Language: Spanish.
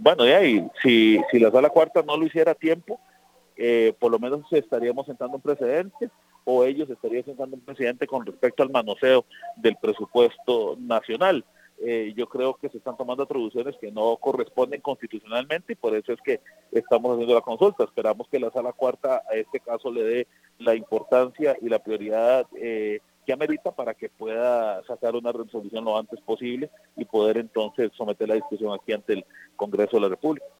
Bueno, de ahí, si la sala cuarta no lo hiciera a tiempo, por lo menos estaríamos sentando un precedente, o ellos estarían sentando un precedente con respecto al manoseo del presupuesto nacional. Yo creo que se están tomando atribuciones que no corresponden constitucionalmente y por eso es que estamos haciendo la consulta. Esperamos que la sala cuarta a este caso le dé la importancia y la prioridad que amerita para que pueda sacar una resolución lo antes posible y poder entonces someter la discusión aquí ante el Congreso de la República.